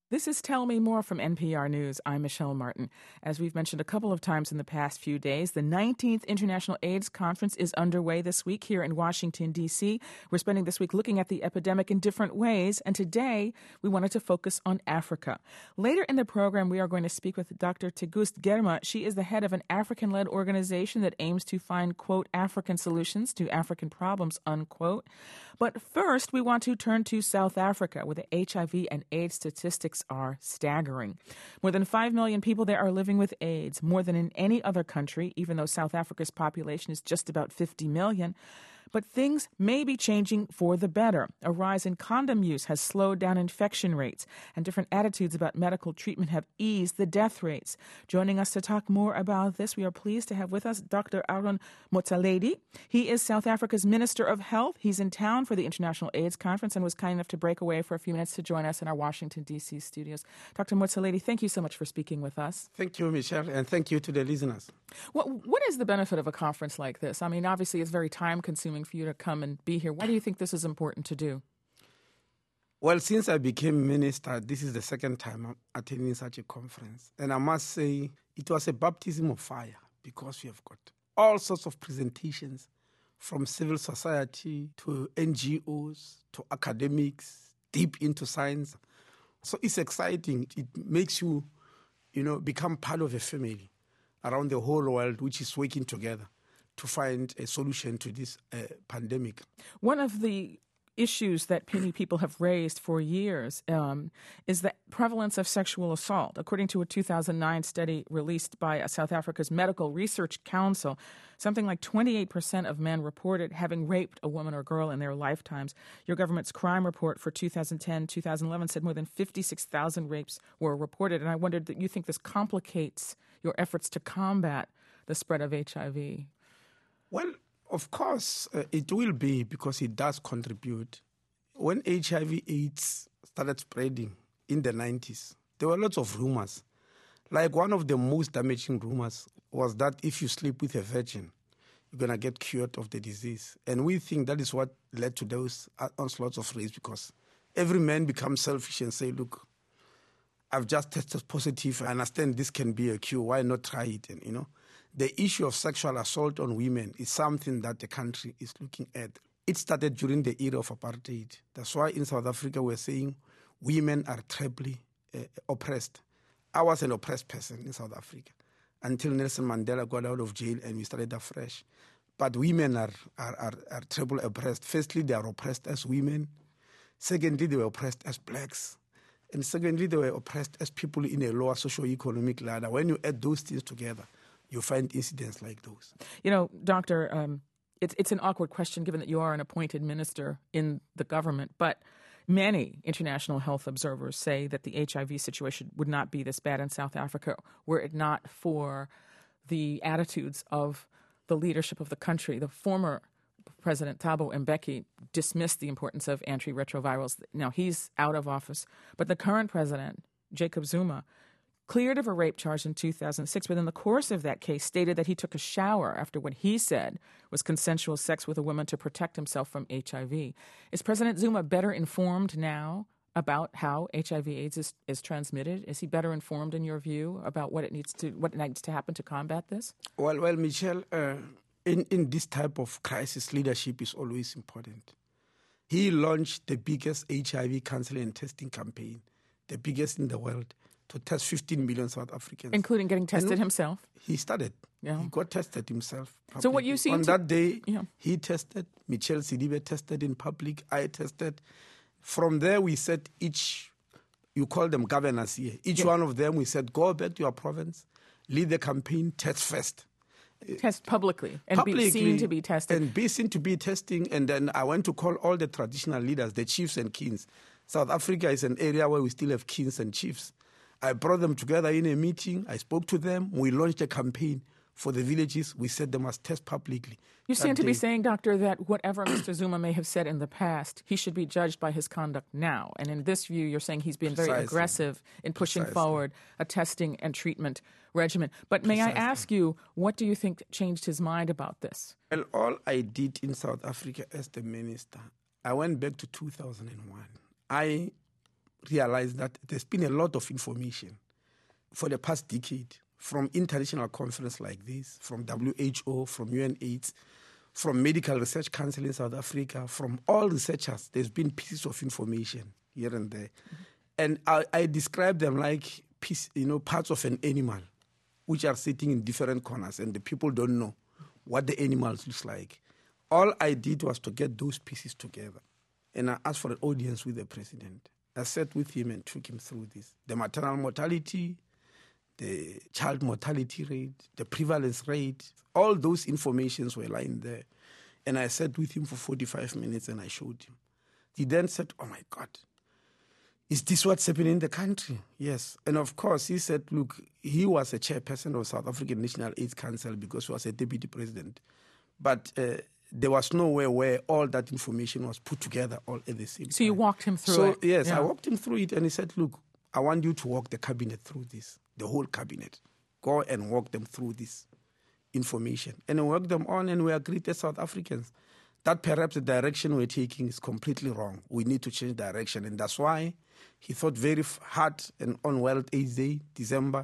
This is Tell Me More from NPR News. I'm Michelle Martin. As we've mentioned a couple of times in the past few days, the 19th International AIDS Conference is underway this week here in Washington, D.C. We're spending this week looking at the epidemic in different ways, and today we wanted to focus on Africa. Later in the program, we are going to speak with Dr. Tegust Girma. She is the head of an African-led organization that aims to find, quote, African solutions to African problems, unquote. But first, we want to turn to South Africa, where the HIV and AIDS statistics are staggering. More than 5 million people there are living with AIDS, more than in any other country, even though South Africa's population is just about 50 million. But things may be changing for the better. A rise in condom use has slowed down infection rates, and different attitudes about medical treatment have eased the death rates. Joining us to talk more about this, we are pleased to have with us Dr. Aaron Motsoaledi. He is South Africa's Minister of Health. He's in town for the International AIDS Conference and was kind enough to break away for a few minutes to join us in our Washington, D.C. studios. Dr. Motsoaledi, thank you so much for speaking with us. Thank you, Michelle, and thank you to the listeners. What is the benefit of a conference like this? I mean, obviously, it's very time-consuming for you to come and be here. Why do you think this is important to do? Well, since I became minister, this is the second time I'm attending such a conference. And I must say, it was a baptism of fire because we have got all sorts of presentations from civil society to NGOs to academics, deep into science. So it's exciting. It makes you, become part of a family around the whole world, which is working together to find a solution to this pandemic. One of the issues that many people have raised for years is the prevalence of sexual assault. According to a 2009 study released by South Africa's Medical Research Council, something like 28% of men reported having raped a woman or girl in their lifetimes. Your government's crime report for 2010-2011 said more than 56,000 rapes were reported. And I wondered that you think this complicates your efforts to combat the spread of HIV. Well, of course, it will be because it does contribute. When HIV/AIDS started spreading in the 90s, there were lots of rumors. Like one of the most damaging rumors was that if you sleep with a virgin, you're going to get cured of the disease. And we think that is what led to those onslaughts of rape, because every man becomes selfish and say, look, I've just tested positive. I understand this can be a cure. Why not try it? And, the issue of sexual assault on women is something that the country is looking at. It started during the era of apartheid. That's why in South Africa we're saying women are trebly oppressed. I was an oppressed person in South Africa until Nelson Mandela got out of jail and we started afresh. But women are trebly oppressed. Firstly, they are oppressed as women. Secondly, they were oppressed as blacks. And secondly, they were oppressed as people in a lower socio-economic ladder. When you add those things together, you find incidents like those. Doctor, it's an awkward question given that you are an appointed minister in the government, but many international health observers say that the HIV situation would not be this bad in South Africa were it not for the attitudes of the leadership of the country. The former President Thabo Mbeki dismissed the importance of antiretrovirals. Now, he's out of office, but the current president, Jacob Zuma, cleared of a rape charge in 2006, but in the course of that case stated that he took a shower after what he said was consensual sex with a woman to protect himself from HIV. Is President Zuma better informed now about how HIV/AIDS is transmitted? Is he better informed, in your view, about what needs to happen to combat this? Well, Michelle, in this type of crisis, leadership is always important. He launched the biggest HIV counseling and testing campaign, the biggest in the world, to test 15 million South Africans. Including getting tested himself? He started. Yeah. He got tested himself. Publicly. So what you see... On that day, he tested. Michelle Sidibe tested in public. I tested. From there, we said you call them governors here. Each one of them, we said, go back to your province, lead the campaign, test first. Test publicly and be seen to be tested. And be seen to be testing. And then I went to call all the traditional leaders, the chiefs and kings. South Africa is an area where we still have kings and chiefs. I brought them together in a meeting. I spoke to them. We launched a campaign for the villages. We said they must test publicly. You seem to be saying, Doctor, that whatever Mr. Zuma may have said in the past, he should be judged by his conduct now. And in this view, you're saying he's been very aggressive in pushing forward a testing and treatment regimen. But may I ask you, what do you think changed his mind about this? Well, all I did in South Africa as the minister, I went back to 2001. I realized that there's been a lot of information for the past decade from international conferences like this, from WHO, from UNAIDS, from Medical Research Council in South Africa, from all researchers. There's been pieces of information here and there. And I describe them like parts of an animal, which are sitting in different corners, and the people don't know what the animals looks like. All I did was to get those pieces together. And I asked for an audience with the president. I sat with him and took him through this. The maternal mortality, the child mortality rate, the prevalence rate, all those informations were lying there. And I sat with him for 45 minutes and I showed him. He then said, "Oh my God, is this what's happening in the country?" Yes. And of course, he said, look, he was a chairperson of South African National AIDS Council because he was a deputy president. But there was nowhere where all that information was put together all at the same time. So you walked him through it? Yes, yeah. I walked him through it and he said, look, I want you to walk the cabinet through this, the whole cabinet. Go and walk them through this information. And I worked them on and we agreed as South Africans that perhaps the direction we're taking is completely wrong. We need to change direction. And that's why he thought very hard and on World AIDS Day, December,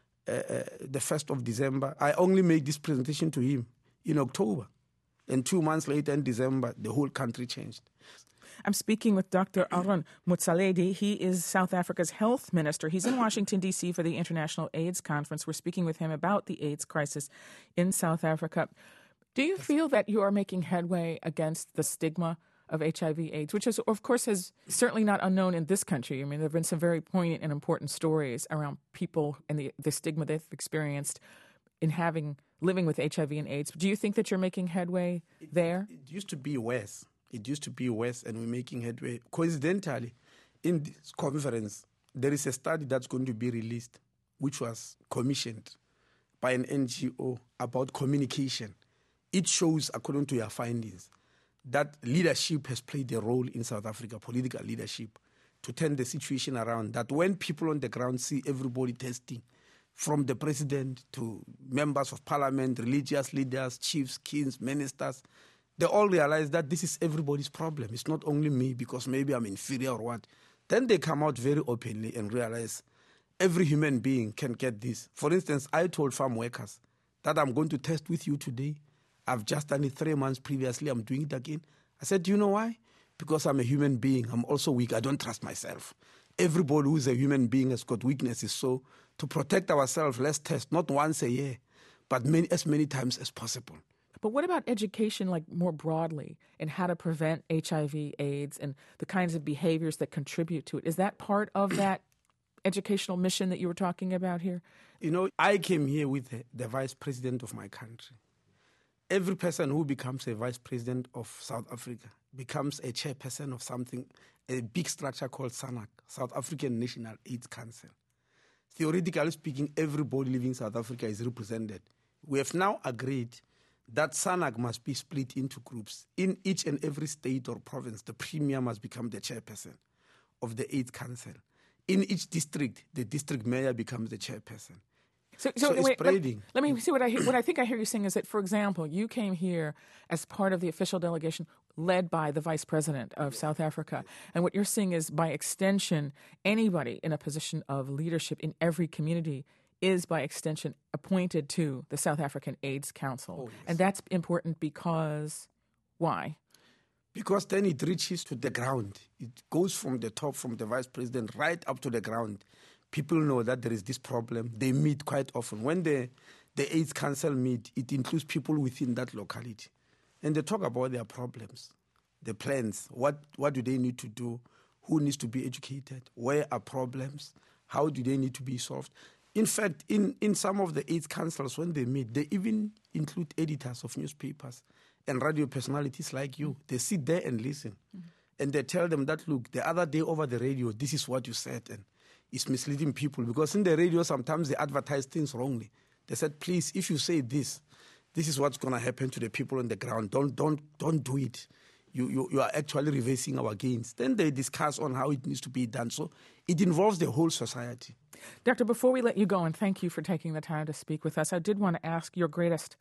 the 1st of December. I only made this presentation to him in October. And 2 months later in December, the whole country changed. I'm speaking with Dr. Aaron Motsoaledi. He is South Africa's health minister. He's in Washington, D.C. for the International AIDS Conference. We're speaking with him about the AIDS crisis in South Africa. Do you feel that you are making headway against the stigma of HIV/AIDS, which is, of course, is certainly not unknown in this country? I mean, there have been some very poignant and important stories around people and the stigma they've experienced in living with HIV and AIDS. Do you think that you're making headway there? It used to be worse. It used to be worse, and we're making headway. Coincidentally, in this conference, there is a study that's going to be released, which was commissioned by an NGO about communication. It shows, according to your findings, that leadership has played a role in South Africa, political leadership, to turn the situation around. That when people on the ground see everybody testing, from the president to members of parliament, religious leaders, chiefs, kings, ministers, they all realize that this is everybody's problem. It's not only me because maybe I'm inferior or what. Then they come out very openly and realize every human being can get this. For instance, I told farm workers that I'm going to test with you today. I've just done it 3 months previously. I'm doing it again. I said, do you know why? Because I'm a human being. I'm also weak. I don't trust myself. Everybody who's a human being has got weaknesses. So to protect ourselves, let's test not once a year, but as many times as possible. But what about education, like more broadly, and how to prevent HIV, AIDS, and the kinds of behaviors that contribute to it? Is that part of that educational mission that you were talking about here? You know, I came here with the vice president of my country. Every person who becomes a vice president of South Africa becomes a chairperson of something, a big structure called SANAC, South African National AIDS Council. Theoretically speaking, everybody living in South Africa is represented. We have now agreed that SANAC must be split into groups. In each and every state or province, the premier must become the chairperson of the AIDS Council. In each district, the district mayor becomes the chairperson. So it's spreading. Let me see what I think I hear you saying is that, for example, you came here as part of the official delegation led by the vice president of South Africa. And what you're saying is, by extension, anybody in a position of leadership in every community is, by extension, appointed to the South African AIDS Council. Oh, yes. And that's important because why? Because then it reaches to the ground. It goes from the top, from the vice president, right up to the ground. People know that there is this problem. They meet quite often. When the AIDS Council meet, it includes people within that locality. And they talk about their problems, the plans, what do they need to do, who needs to be educated, where are problems, how do they need to be solved. In fact, in some of the AIDS councils, when they meet, they even include editors of newspapers and radio personalities like you. They sit there and listen. Mm-hmm. And they tell them that, look, the other day over the radio, this is what you said, and it's misleading people. Because in the radio, sometimes they advertise things wrongly. They said, please, if you say this is what's going to happen to the people on the ground. Don't do it. You are actually reversing our gains. Then they discuss on how it needs to be done. So it involves the whole society. Doctor, before we let you go, and thank you for taking the time to speak with us, I did want to ask your greatest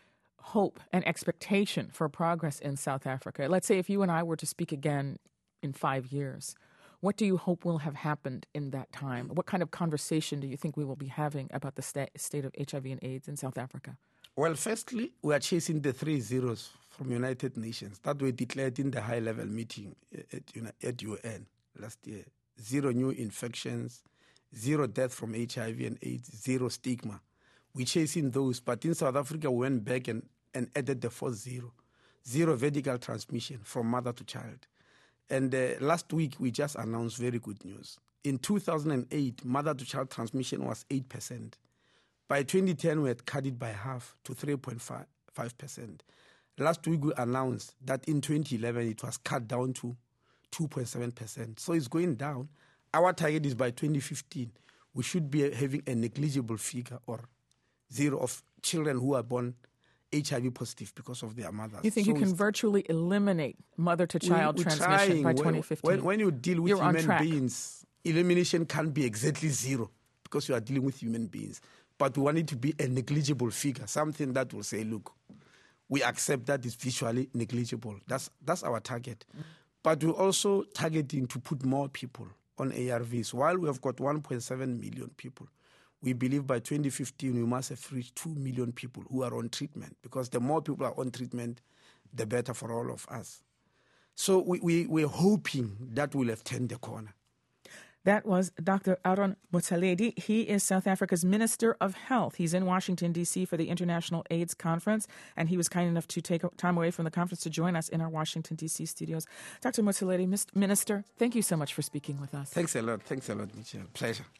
hope and expectation for progress in South Africa. Let's say if you and I were to speak again in 5 years, What do you hope will have happened in that time? What kind of conversation do you think we will be having about the state of HIV and AIDS in South Africa? Well, firstly, we are chasing the 3 zeros from United Nations that were declared in the high-level meeting at UN last year. 0 new infections, 0 death from HIV and AIDS, 0 stigma. We're chasing those, but in South Africa, we went back and added the 4th 0. 0 vertical transmission from mother to child. And last week, we just announced very good news. In 2008, mother-to-child transmission was 8%. By 2010, we had cut it by half to 3.5%. Last week, we announced that in 2011, it was cut down to 2.7%. So it's going down. Our target is by 2015, we should be having a negligible figure or 0 of children who are born HIV positive because of their mothers. You think you can virtually eliminate mother-to-child transmission by 2015? When you deal with human beings, elimination can't be exactly 0 because you are dealing with human beings. But we want it to be a negligible figure, something that will say, look, we accept that it's visually negligible. That's our target. But we're also targeting to put more people on ARVs. While we have got 1.7 million people, we believe by 2015 we must have reached 2 million people who are on treatment, because the more people are on treatment, the better for all of us. So we're hoping that we'll have turned the corner. That was Dr. Aaron Motsoaledi. He is South Africa's Minister of Health. He's in Washington, D.C. for the International AIDS Conference, and he was kind enough to take time away from the conference to join us in our Washington, D.C. studios. Dr. Motsoaledi, Minister, thank you so much for speaking with us. Thanks a lot. Thanks a lot, Michelle. Pleasure.